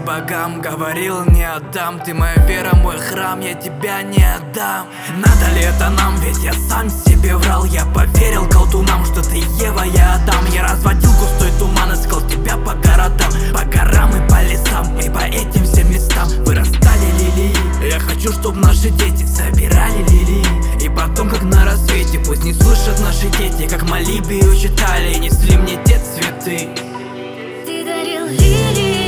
богам, говорил не отдам. Ты моя вера, мой храм, я тебя не отдам. Надо ли это нам, ведь я сам себе врал. Я поверил колдунам, что ты Ева, я Адам. Я разводил густой туман, искал тебя по городам, по горам и по лесам, и по этим всем местам вырастали лилии. Я хочу, чтоб наши дети собирали лилии, и потом, как на рассвете, пусть не слышат наши дети, как молитвы читали и несли мне те цветы. Ты дарил лилии.